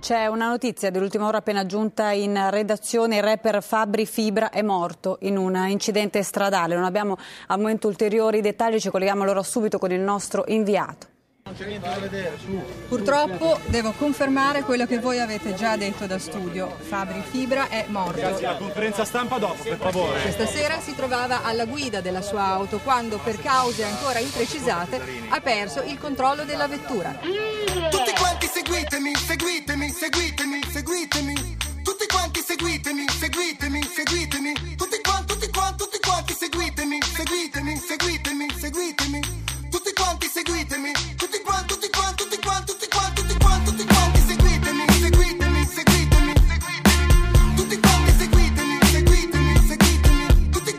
C'è una notizia dell'ultima ora appena giunta in redazione: il rapper Fabri Fibra è morto in un incidente stradale. Non abbiamo al momento ulteriori dettagli, ci colleghiamo allora subito con il nostro inviato. Non c'è niente da vedere, su. Purtroppo devo confermare quello che voi avete già detto da studio. Fabri Fibra è morto. Ragazzi, la conferenza stampa dopo, per favore. Questa sera si trovava alla guida della sua auto quando, per cause ancora imprecisate, ha perso il controllo della vettura. Tutti quanti seguitemi, seguitemi, seguitemi, seguitemi. Tutti quanti seguitemi, seguitemi, seguitemi. Tutti quanti seguitemi, seguitemi, seguitemi, seguitemi. Tutti quanti seguitemi, tutti quanti seguitemi, seguitemi, seguitemi. Tutti quanti seguitemi, seguitemi, seguitemi. Tutti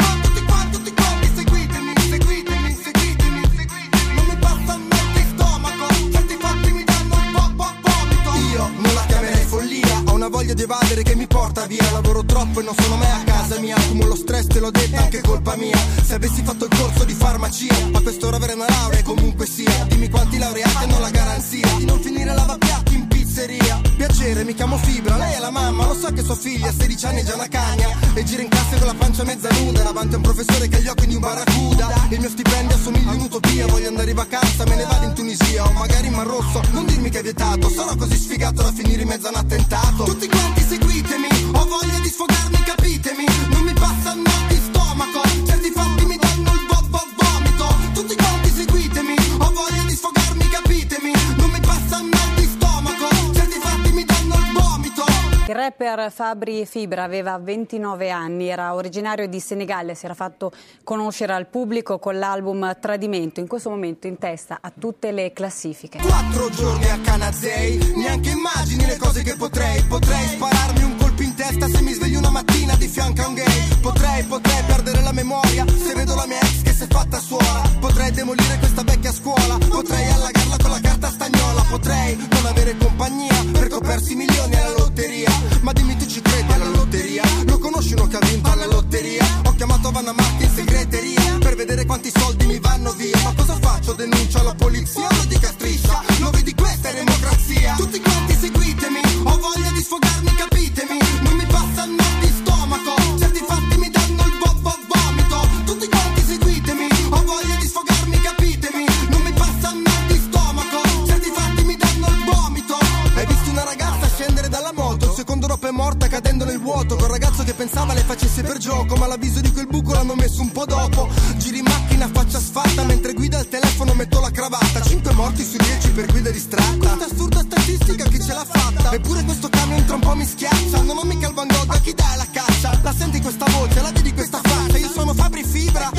quanti seguitemi, seguitemi, seguitemi. Non mi passa mai di stomaco, certi fatti mi danno un po' vomito. Io non la chiamerei follia, ho una voglia di evadere che mi porta via. Lavoro troppo e non sono mai a casa mia, accumulo stress, te l'ho detto, anche colpa mia. Se avessi fatto il corso di farmacia, a quest'ora avere una laurea comunque sia. Dimmi quanti laureati hanno la garanzia di non finire lavapiatti in pizzeria. Piacere, mi chiamo Fibra, lei è la mamma, lo so che sua figlia a 16 anni è già una cagna e gira in classe con la pancia mezza nuda davanti a un professore che ha gli occhi di un barracuda. Il mio stipendio assomiglia a un'utopia, voglio andare in vacanza, me ne vado in Tunisia o magari in Mar Rosso. Non dirmi che è vietato, sono così sfigato da finire in mezzo a un attentato. Tutti quanti seguitemi, ho voglia di sfogarmi, capitemi. Non mi passa il mal di stomaco, certi fatti mi danno il vomito. Tutti quanti seguitemi, ho voglia di sfogarmi, capitemi. Non mi passa il mal di stomaco, certi fatti mi danno il vomito. Il rapper Fabri Fibra aveva 29 anni, era originario di Senigallia, si era fatto conoscere al pubblico con l'album Tradimento, in questo momento in testa a tutte le classifiche. 4 giorni a Canazei, neanche immagini le cose che potrei spararmi un colpo in testa se mi sveglio una mattina di fianco a un gay. Potrei perdere la memoria se vedo la mia ex che si è fatta suora. Potrei demolire questa vecchia scuola, potrei allagarla con la carta stagnola. Potrei non avere compagnia per copersi milioni alla lotteria. Ma dimmi, tu ci credi alla lotteria? Lo conosci uno che ha vinto alla lotteria? Ho chiamato Vanna Marchi in segreteria per vedere quanti soldi mi vanno via. Ma cosa faccio? Denuncio alla polizia o lo dica striscia? Lo vedi, questa è democrazia. Tutti quanti seguitemi, ho voglia di sfogarmi, capitemi. Non mi passa il mal di stomaco, certi fatti mi danno il vomito. Tutti quanti seguitemi, ho voglia di sfogarmi, capitemi. Non mi passa il mal di stomaco, certi fatti mi danno il vomito. Hai visto una ragazza scendere dalla moto, il secondo dopo è morta cadendo nel vuoto. Col ragazzo che pensava le facesse per gioco, ma l'avviso di quel buco l'hanno messo un po' dopo. Giri in macchina faccia sfatta, mentre guida il telefono metto la cravatta. 5 morti su 10 per guida distratta. Questa assurda statistica chi ce l'ha fatta? Eppure questo camion tra un po' mi schiaccia. Non ho mica il Van Gogh, a chi dai la caccia? La senti questa voce, la vedi questa faccia? Io sono Fabri Fibra,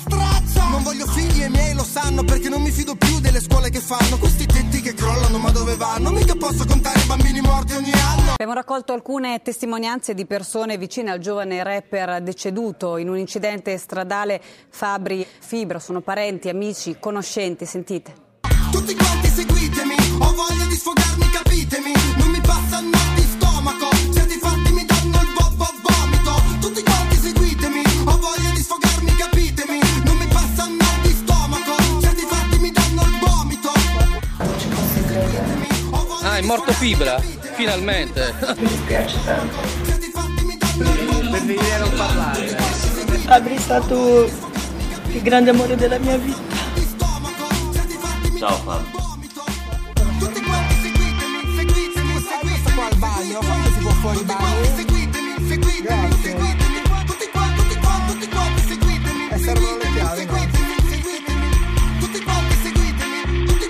non voglio figli e i miei lo sanno, perché non mi fido più delle scuole che fanno questi tetti che crollano, ma dove vanno? Mica posso contare i bambini morti ogni anno. Abbiamo raccolto alcune testimonianze di persone vicine al giovane rapper deceduto in un incidente stradale. Fabri Fibra, sono parenti, amici, conoscenti, sentite. Tutti quanti seguitemi, ho voglia di sfogarmi, capitemi. Non mi passa il mal di stomaco, certi fatti mi danno il vomito. Tutti quanti seguitemi, ho voglia di sfogarmi, capitemi. Non mi passa il mal di stomaco, certi fatti mi danno il vomito. Ah, è morto Fibra, finalmente. Mi dispiace tanto. Per venire a non parlare. Fabri è stato il grande amore della mia vita. Ciao Fabio. Tutti quanti seguitemi, seguitemi, seguitemi. Qua al bagno, quando si può fuori il bagno? Seguitemi, seguitemi, seguitemi. Tutti quanti seguitemi. E servono le chiavi, no? Tutti quanti seguitemi. Tutti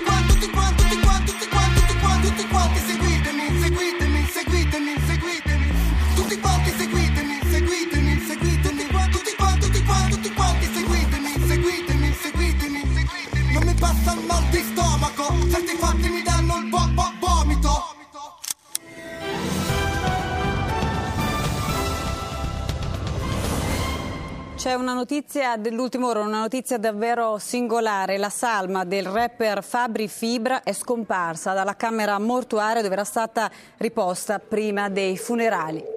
quanti seguitemi, seguitemi, seguitemi, seguitemi. Tutti quanti seguitemi, seguitemi, seguitemi. Tutti quanti seguitemi, seguitemi, seguitemi. Non mi passa il mal di stomaco, certi fatti mi danno il vomito. C'è una notizia dell'ultima ora, una notizia davvero singolare. La salma del rapper Fabri Fibra è scomparsa dalla camera mortuaria dove era stata riposta prima dei funerali.